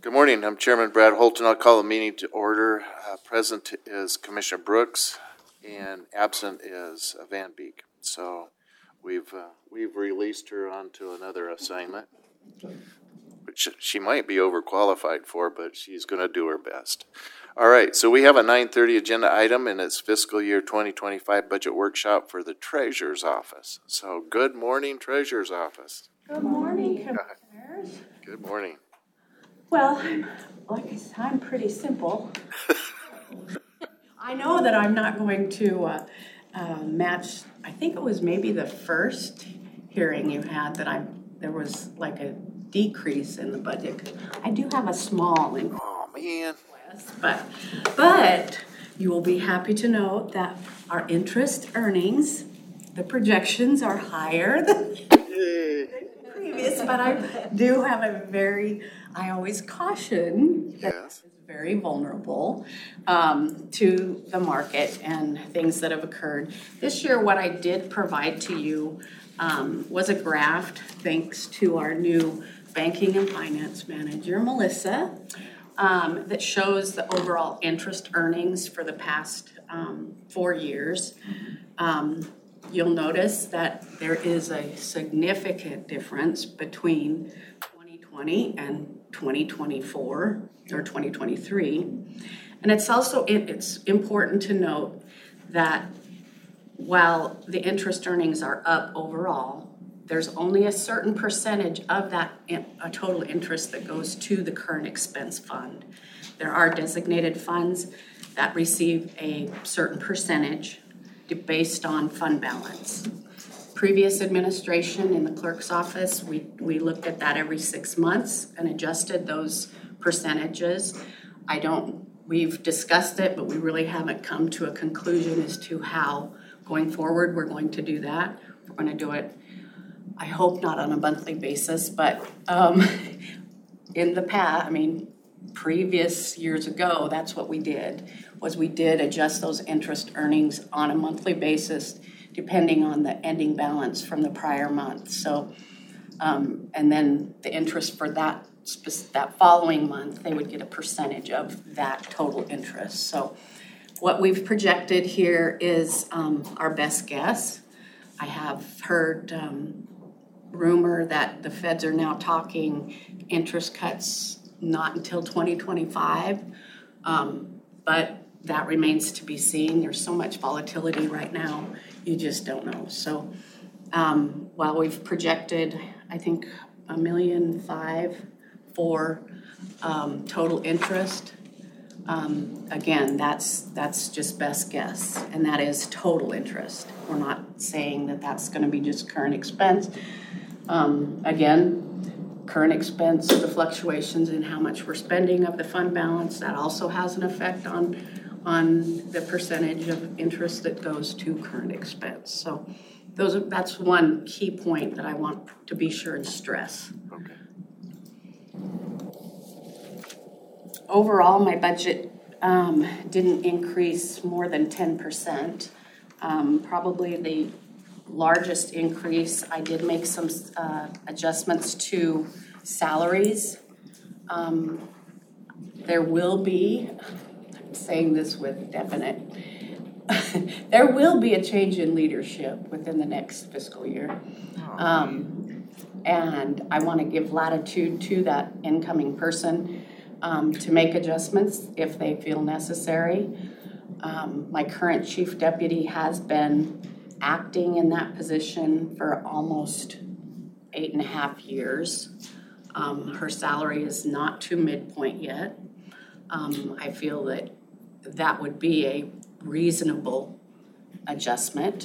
Good morning. I'm Chairman Brad Holton. I'll call the meeting to order. Present is Commissioner Brooks, and absent is Van Beek. So we've released her onto another assignment, which she might be overqualified for, but she's going to do her best. All right. So we have a 9:30 agenda item, and it's fiscal year 2025 budget workshop for the Treasurer's Office. So good morning, Treasurer's Office. Good morning, Commissioners. Good morning. Well, like I said, I'm pretty simple. I know that I'm not going to match, I think it was maybe the first hearing you had that there was like a decrease in the budget. I do have a small increase. Oh, man. But you will be happy to note that our interest earnings, the projections are higher than previous, but I do have I always caution that it's very vulnerable to the market and things that have occurred. This year, what I did provide to you was a graph, thanks to our new banking and finance manager, Melissa, that shows the overall interest earnings for the past 4 years. You'll notice that there is a significant difference between 2020 and 2024 or 2023. And it's important to note that while the interest earnings are up overall, there's only a certain percentage of that total interest that goes to the current expense fund. There are designated funds that receive a certain percentage based on fund balance. Previous administration in the clerk's office, we looked at that every 6 months and adjusted those percentages. We've discussed it, but we really haven't come to a conclusion as to how going forward we're going to do that. We're going to do it, I hope not on a monthly basis, but in the past, previous years ago, that's what we did adjust those interest earnings on a monthly basis depending on the ending balance from the prior month. So, and then the interest for that following month, they would get a percentage of that total interest. So what we've projected here is our best guess. I have heard rumor that the feds are now talking interest cuts not until 2025, but that remains to be seen. There's so much volatility right now, you just don't know. So while we've projected, I think, $1.5 million for total interest, again, that's just best guess, and that is total interest. We're not saying that that's going to be just current expense. Again, current expense, the fluctuations in how much we're spending of the fund balance, that also has an effect on the percentage of interest that goes to current expense. So that's one key point that I want to be sure and stress. Okay. Overall, my budget didn't increase more than 10%. Probably the largest increase, I did make some adjustments to salaries. There will be, I'm saying this with definite, there will be a change in leadership within the next fiscal year. And I want to give latitude to that incoming person to make adjustments if they feel necessary. My current chief deputy has been acting in that position for almost 8.5 years. Her salary is not to midpoint yet. I feel that would be a reasonable adjustment.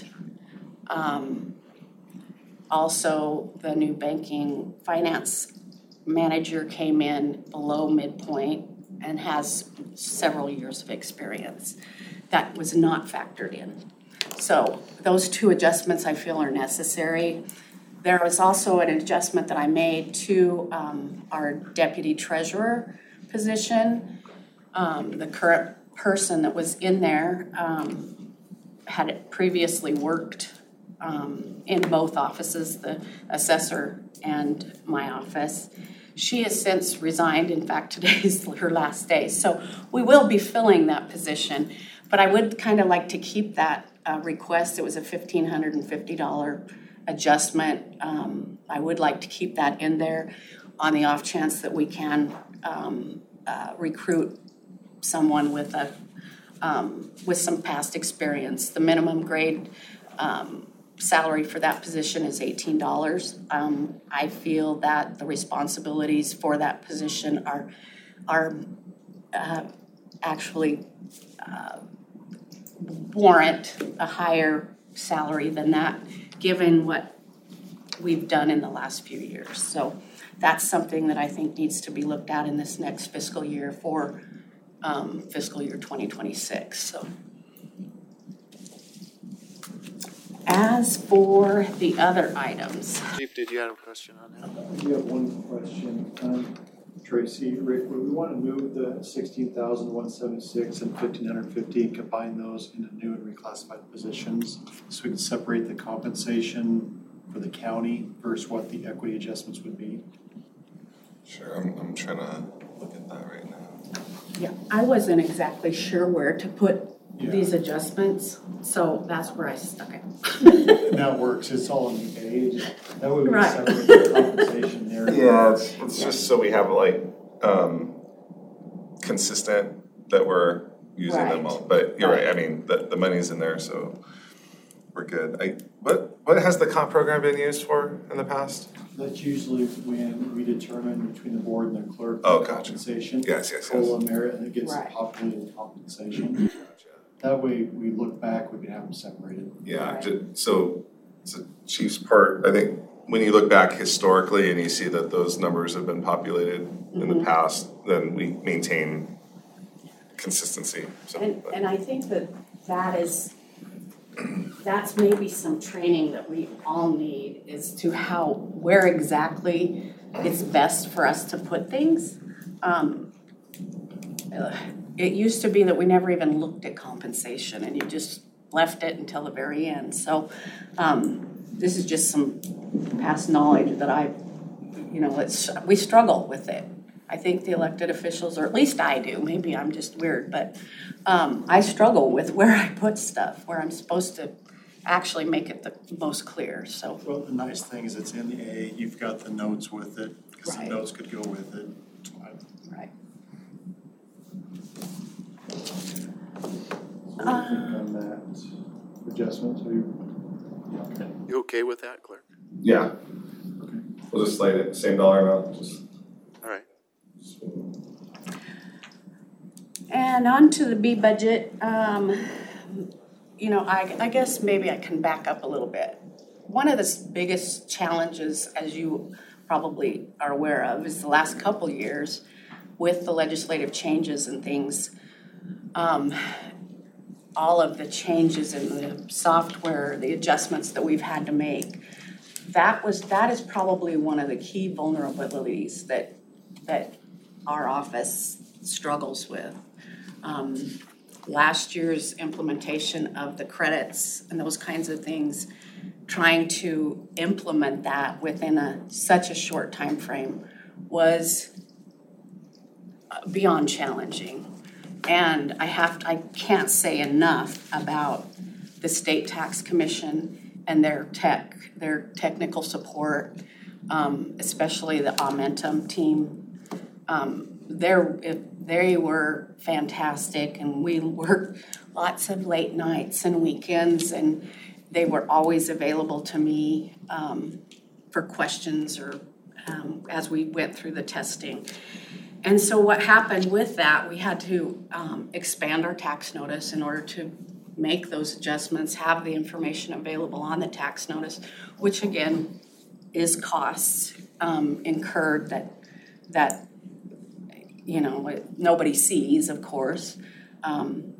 Also, the new banking finance manager came in below midpoint and has several years of experience. That was not factored in. So those two adjustments I feel are necessary. There was also an adjustment that I made to our deputy treasurer position. The current person that was in there had previously worked in both offices, the assessor and my office. She has since resigned. In fact, today is her last day. So we will be filling that position. But I would kind of like to keep that request. It was a $1,550 adjustment. I would like to keep that in there on the off chance that we can recruit someone with some past experience. The minimum grade salary for that position is $18. I feel that the responsibilities for that position are actually warrant a higher salary than that, given what we've done in the last few years. So that's something that I think needs to be looked at in this next fiscal year for fiscal year 2026. So, as for the other items, Chief, did you have a question on that? I do have one question. Tracy, Rick, would we want to move the 16,176 and 1,550, combine those into new and reclassified positions so we can separate the compensation for the county versus what the equity adjustments would be? Sure, I'm trying to look at that right now. yeah, I wasn't exactly sure where to put these adjustments, so that's where I stuck it. That works. It's all in the page. That way we Right. separate the compensation there. Yeah, it's just so we have like consistent that we're using them Right. all. But you're right. I mean, the money's in there, so we're good. What has the comp program been used for in the past? That's usually when we determine between the board and the clerk Oh, the gotcha. compensation. Yes. COLA, merit, and it gets Right. populated compensation. That way we look back, we can have them separated. Yeah. Right. So Chief's part, I think, when you look back historically and you see that those numbers have been populated in the past, then we maintain consistency. So, And I think that's maybe some training that we all need is to where exactly it's best for us to put things. It used to be that we never even looked at compensation and you just left it until the very end. So this is just some past knowledge that we struggle with it. I think the elected officials, or at least I do, maybe I'm just weird, but I struggle with where I put stuff, where I'm supposed to actually make it the most clear, so. Well, the nice thing is it's in the A, you've got the notes with it, because Right. the notes could go with it. It's fine. Right. So what do you think on that adjustment? So okay. You okay with that, Clerk? yeah. We'll just slide it, same dollar amount. All right. And on to the B budget, I guess maybe I can back up a little bit. One of the biggest challenges, as you probably are aware of, is the last couple years with the legislative changes and things. All of the changes in the software, the adjustments that we've had to make, that is probably one of the key vulnerabilities that our office struggles with. Last year's implementation of the credits and those kinds of things, trying to implement that within such a short time frame was beyond challenging. And I can't say enough about the State Tax Commission and their technical support, especially the Aumentum team. They were fantastic, and we worked lots of late nights and weekends, and they were always available to me for questions or as we went through the testing. And so what happened with that, we had to expand our tax notice in order to make those adjustments, have the information available on the tax notice, which again is costs incurred that nobody sees, of course. And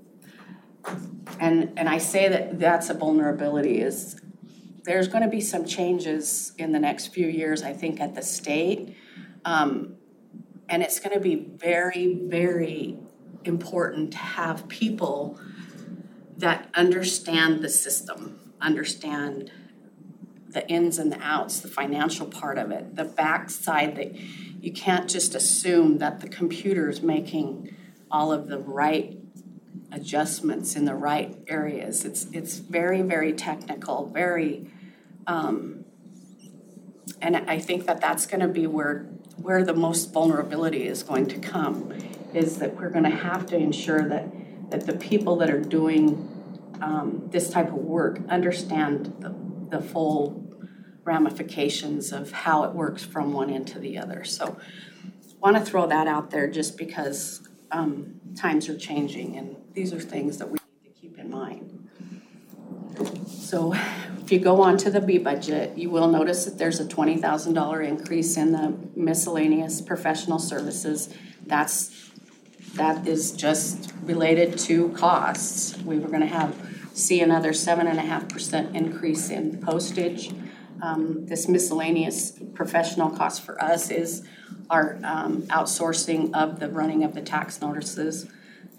I say that that's a vulnerability. Is there's going to be some changes in the next few years, I think, at the state. And it's going to be very, very important to have people that understand the system, understand the ins and the outs, the financial part of it, the backside that you can't just assume that the computer's making all of the right adjustments in the right areas. It's very, very technical, very, and I think that that's going to be where the most vulnerability is going to come, is that we're going to have to ensure that the people that are doing this type of work understand the full ramifications of how it works from one end to the other. So want to throw that out there just because times are changing, and these are things that we need to keep in mind. So if you go on to the B budget, you will notice that there's a $20,000 increase in the miscellaneous professional services. That is just related to costs. We were going to see another 7.5% increase in postage. This miscellaneous professional cost for us is our outsourcing of the running of the tax notices.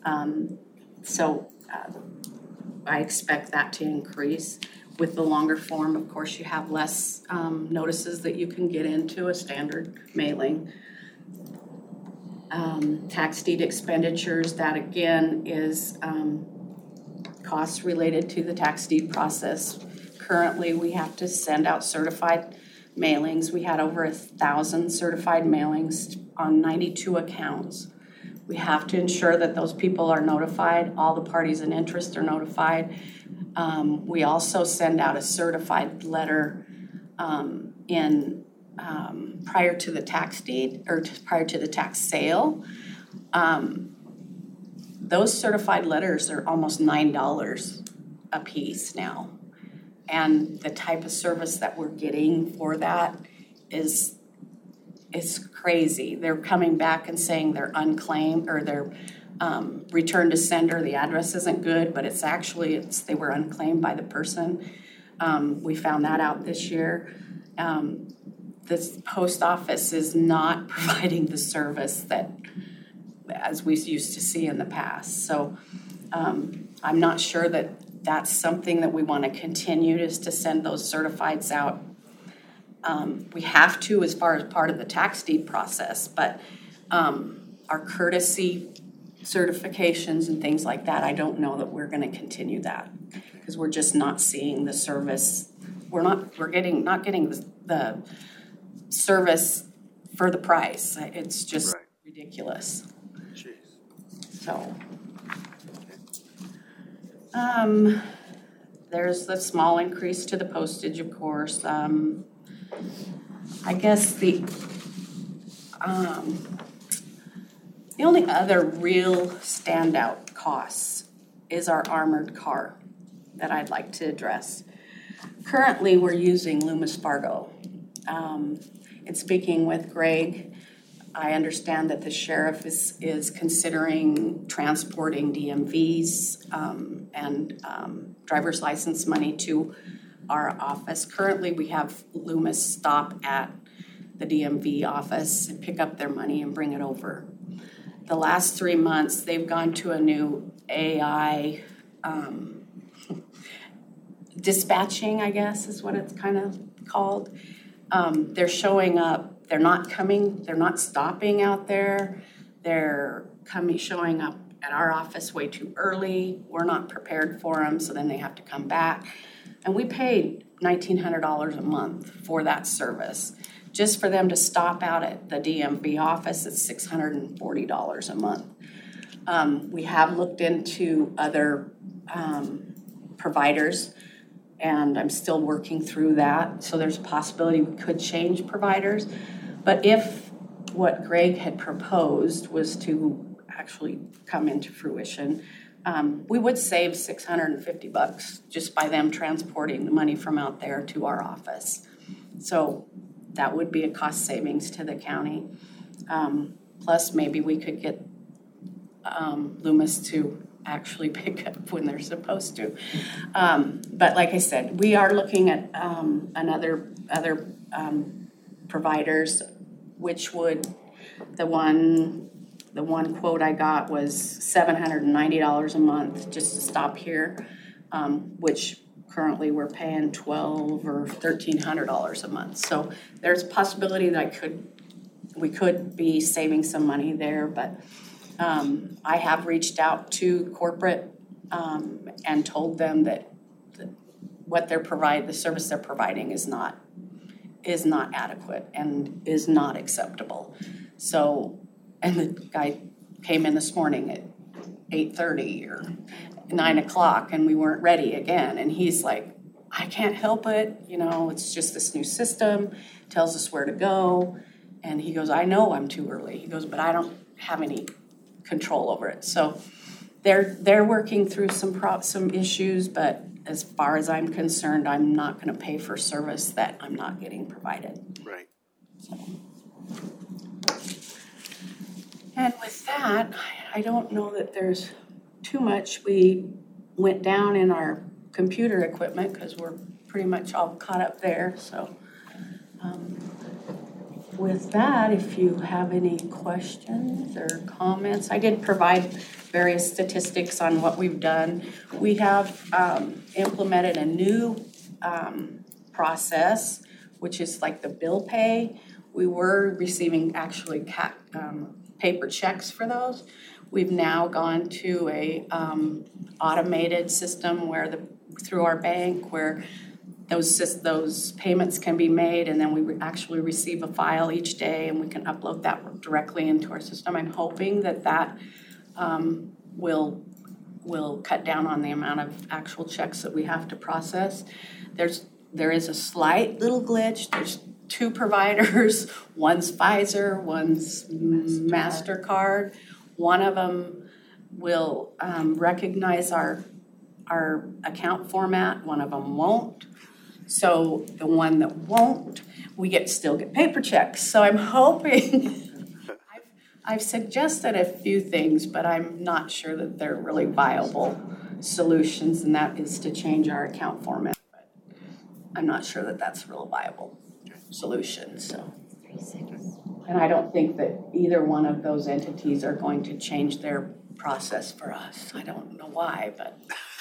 So I expect that to increase. With the longer form, of course, you have less notices that you can get into a standard mailing. Tax deed expenditures, that again is costs related to the tax deed process. Currently, we have to send out certified mailings. We had over 1,000 certified mailings on 92 accounts. We have to ensure that those people are notified, all the parties in interest are notified. We also send out a certified letter prior to the tax deed or prior to the tax sale. Those certified letters are almost $9 a piece now. And the type of service that we're getting for that is crazy. They're coming back and saying they're unclaimed or they're return to sender. The address isn't good, but they were unclaimed by the person. We found that out this year. The post office is not providing the service that as we used to see in the past. So I'm not sure that that's something that we want to continue, is to send those certifieds out. We have to as far as part of the tax deed process, but our courtesy certifications and things like that, I don't know that we're going to continue that because we're just not seeing the service. We're not getting the service for the price. It's just ridiculous. Jeez. So there's the small increase to the postage, of course. I guess the only other real standout costs is our armored car that I'd like to address. Currently, we're using Loomis Fargo. In speaking with Greg, I understand that the sheriff is considering transporting DMVs and driver's license money to our office. Currently, we have Loomis stop at the DMV office and pick up their money and bring it over. The last 3 months, they've gone to a new AI dispatching, I guess is what it's kind of called. They're showing up. They're not stopping out there. They're showing up at our office way too early. We're not prepared for them, so then they have to come back. And we paid $1,900 a month for that service. Just for them to stop out at the DMV office, it's $640 a month. We have looked into other providers, and I'm still working through that. So there's a possibility we could change providers. But if what Greg had proposed was to actually come into fruition, we would save $650 just by them transporting the money from out there to our office. So that would be a cost savings to the county. Plus, maybe we could get Loomis to actually pick up when they're supposed to. But like I said, we are looking at other providers, which would, the one quote I got was $790 a month just to stop here, which currently we're paying $1,200 or $1,300 a month. So there's a possibility that we could be saving some money there, but I have reached out to corporate and told them that what the service they're providing is not adequate and is not acceptable. So, and the guy came in this morning at 8:30 or 9 o'clock and we weren't ready again. And he's like, I can't help it. It's just this new system, tells us where to go. And he goes, I know I'm too early. He goes, but I don't have any control over it. So they're working through some issues, but as far as I'm concerned, I'm not going to pay for service that I'm not getting provided. Right. So. And with that, I don't know that there's too much. We went down in our computer equipment because we're pretty much all caught up there. So with that, if you have any questions or comments, I did provide various statistics on what we've done. We have implemented a new process, which is like the bill pay. We were receiving actually paper checks for those. We've now gone to a automated system through our bank where those payments can be made, and then we actually receive a file each day, and we can upload that directly into our system. I'm hoping that will cut down on the amount of actual checks that we have to process. There is a slight little glitch. There's 2 providers. One's Pfizer, one's MasterCard. One of them will recognize our account format. One of them won't. So the one that won't, we still get paper checks. So I'm hoping, I've suggested a few things, but I'm not sure that they're really viable solutions, and that is to change our account format. But I'm not sure that that's a real viable solution. So, and I don't think that either one of those entities are going to change their process for us. I don't know why, but.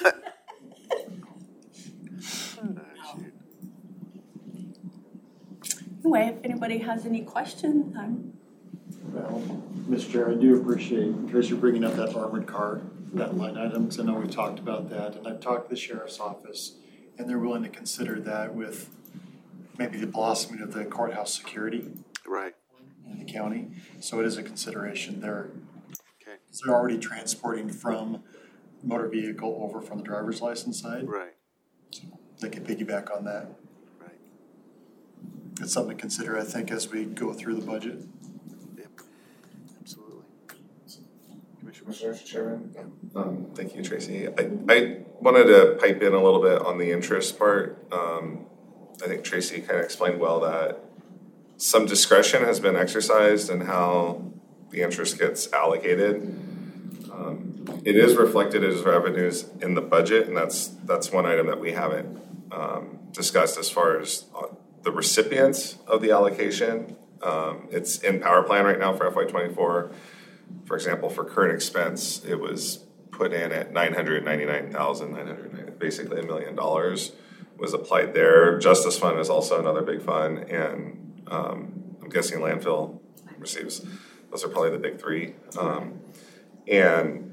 Anyway, if anybody has any questions, Well, Mr. Chair, I do appreciate Tracy bringing up that armored car, that line item, because I know we talked about that, and I've talked to the sheriff's office, and they're willing to consider that with maybe the blossoming of the courthouse security Right. in the county. So it is a consideration there. Okay. Because they're already transporting from motor vehicle over from the driver's license side. Right. So they can piggyback on that. Right. It's something to consider, I think, as we go through the budget. Yep. Absolutely. Mr. Chairman? Thank you, Tracy. I wanted to pipe in a little bit on the interest part. I think Tracy kind of explained well that some discretion has been exercised in how the interest gets allocated. It is reflected as revenues in the budget, and that's one item that we haven't discussed as far as the recipients of the allocation. It's in Power Plan right now for FY24. For example, for current expense, it was put in at $999,900, basically $1 million was applied there. Justice Fund is also another big fund, and I'm guessing landfill receives. Those are probably the big 3. And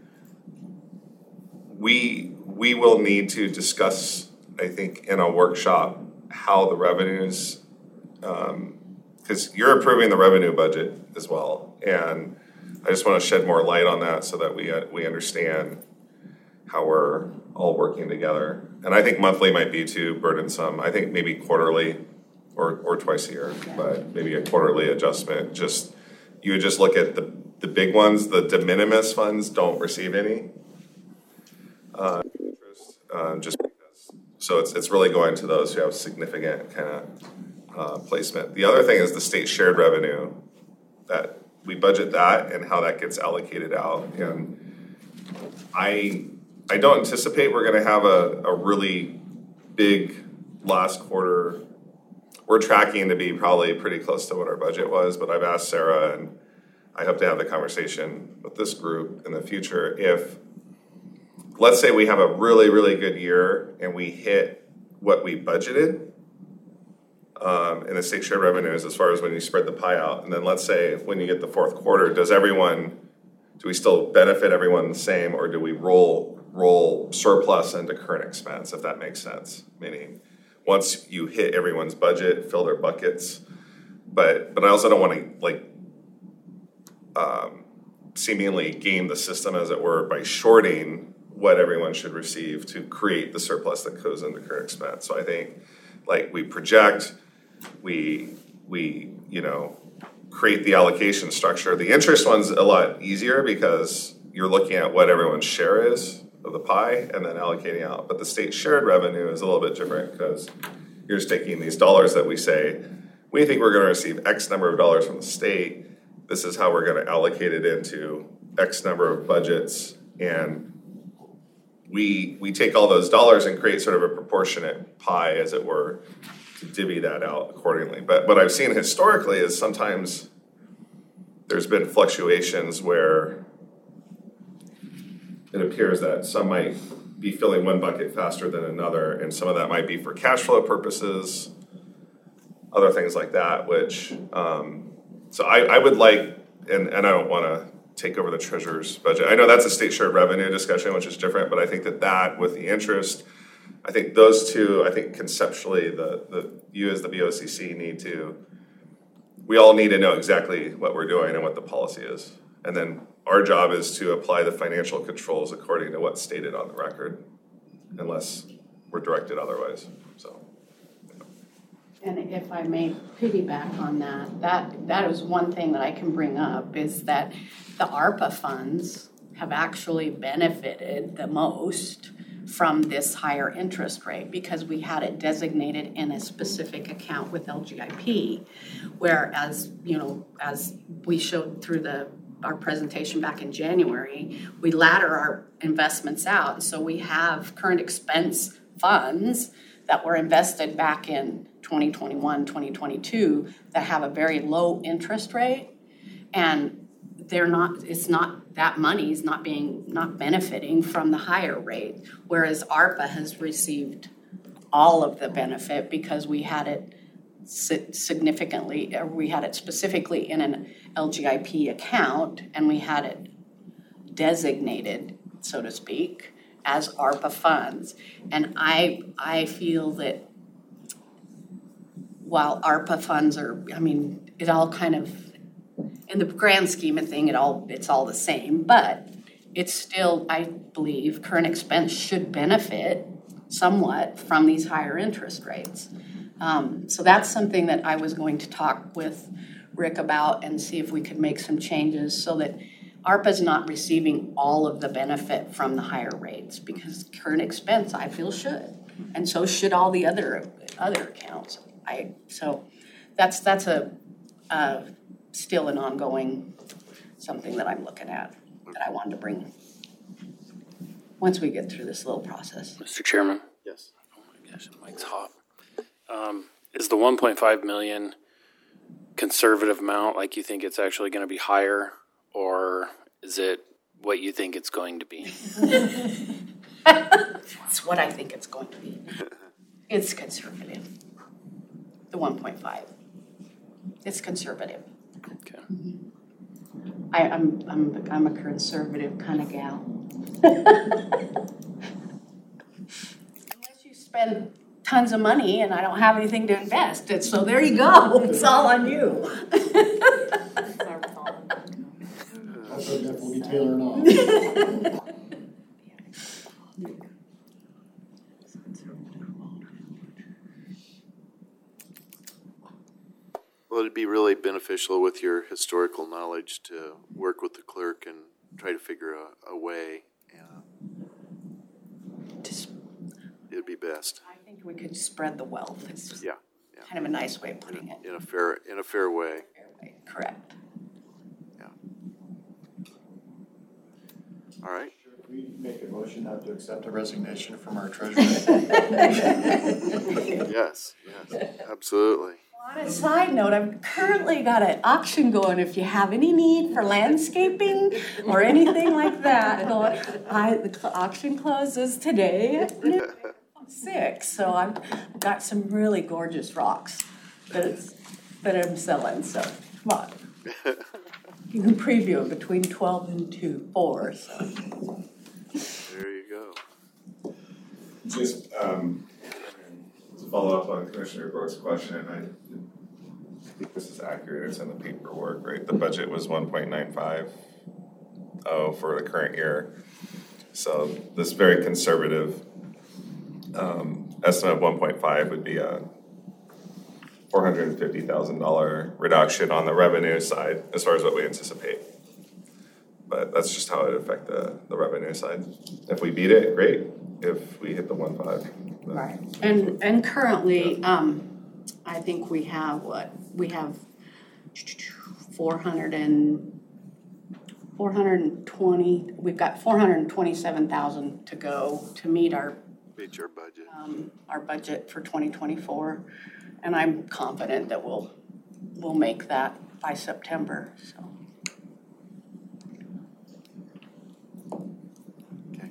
we will need to discuss, I think, in a workshop how the revenues, because you're approving the revenue budget as well, and I just want to shed more light on that so that we understand how we're all working together. And I think monthly might be too burdensome. I think maybe quarterly or twice a year, but maybe a quarterly adjustment. You would just look at the big ones. The de minimis funds don't receive any interest, just because. So it's really going to those who have significant kind of placement. The other thing is the state shared revenue, that we budget that and how that gets allocated out. And I don't anticipate we're going to have a really big last quarter. We're tracking to be probably pretty close to what our budget was, but I've asked Sarah, and I hope to have the conversation with this group in the future. If, let's say we have a really, really good year and we hit what we budgeted in the state share revenues as far as when you spread the pie out. And then let's say when you get the fourth quarter, do we still benefit everyone the same, or do we roll surplus into current expense, if that makes sense? Meaning, once you hit everyone's budget, fill their buckets. But I also don't want to seemingly game the system, as it were, by shorting what everyone should receive to create the surplus that goes into current expense. So I think we project, we create the allocation structure. The interest one's a lot easier because you're looking at what everyone's share is of the pie and then allocating out. But the state shared revenue is a little bit different because you're just taking these dollars that we say, we think we're going to receive X number of dollars from the state. This is how we're going to allocate it into X number of budgets. And we take all those dollars and create sort of a proportionate pie, as it were, to divvy that out accordingly. But what I've seen historically is sometimes there's been fluctuations where it appears that some might be filling one bucket faster than another, and some of that might be for cash flow purposes, other things like that, which, so I would like, and I don't want to take over the treasurer's budget. I know that's a state shared revenue discussion, which is different, but I think that with the interest, I think those two, I think conceptually, you as the BOCC we all need to know exactly what we're doing and what the policy is. And then our job is to apply the financial controls according to what's stated on the record, unless we're directed otherwise, so. And if I may piggyback on that is one thing that I can bring up, is that the ARPA funds have actually benefited the most from this higher interest rate, because we had it designated in a specific account with LGIP, whereas, as we showed through our presentation back in January, we ladder our investments out. So we have current expense funds that were invested back in 2021, 2022 that have a very low interest rate, and that money is not benefiting from the higher rate, whereas ARPA has received all of the benefit because we had it specifically in an LGIP account, and we had it designated, so to speak, as ARPA funds. And I feel that while ARPA funds it all kind of, in the grand scheme of things, it's all the same, but it's still, I believe, current expense should benefit somewhat from these higher interest rates. So that's something that I was going to talk with Rick about and see if we could make some changes so that ARPA's not receiving all of the benefit from the higher rates, because current expense, I feel, should, and so should all the other accounts. So that's still an ongoing something that I'm looking at, that I wanted to bring once we get through this little process. Mr. Chairman? Yes. Oh my gosh, the mic's hot. Is the 1.5 million conservative amount, like you think it's actually going to be higher, or is it what you think it's going to be? It's what I think it's going to be. It's conservative. The 1.5. It's conservative. Okay. I'm a conservative kind of gal. Unless you spend tons of money and I don't have anything to invest, so there you go. It's all on you. That's what definitely tailoring off. Well, it'd be really beneficial with your historical knowledge to work with the clerk and try to figure a way. It'd be best. I think we could spread the wealth. It's Yeah. kind of a nice way of putting it. In a fair way. Correct. Yeah. All right. Should we make a motion not to accept a resignation from our treasurer? Yes, absolutely. On a side note, I've currently got an auction going. If you have any need for landscaping or anything like that, the auction closes today at noon. 6, so I've got some really gorgeous rocks that I'm selling, so come on. You can preview it between 12 and 4, so. There you go. Just to follow up on Commissioner Brooks' question, I think this is accurate. It's in the paperwork, right? The budget was 1.95 for the current year. So this very conservative estimate of 1.5 would be a $450,000 reduction on the revenue side as far as what we anticipate. But that's just how it would affect the revenue side. If we beat it, great. If we hit the 1.5. Right. And currently, I think we have 420, we've got 427,000 to go to meet our budget. Our budget for 2024, and I'm confident that we'll make that by September, so. Okay.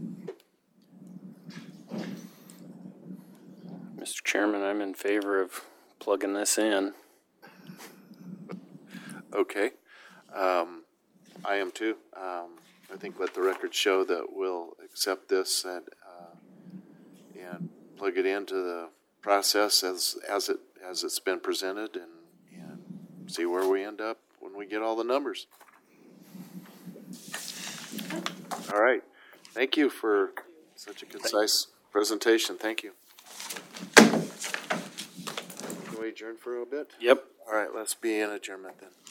Mr. Chairman, I'm in favor of plugging this in. Okay. I am too. I think let the record show that we'll accept this and plug it into the process as it's been presented and see where we end up when we get all the numbers. All right. Thank you for such a concise presentation. Thank you. Can we adjourn for a bit? Yep. All right, let's be in adjournment then.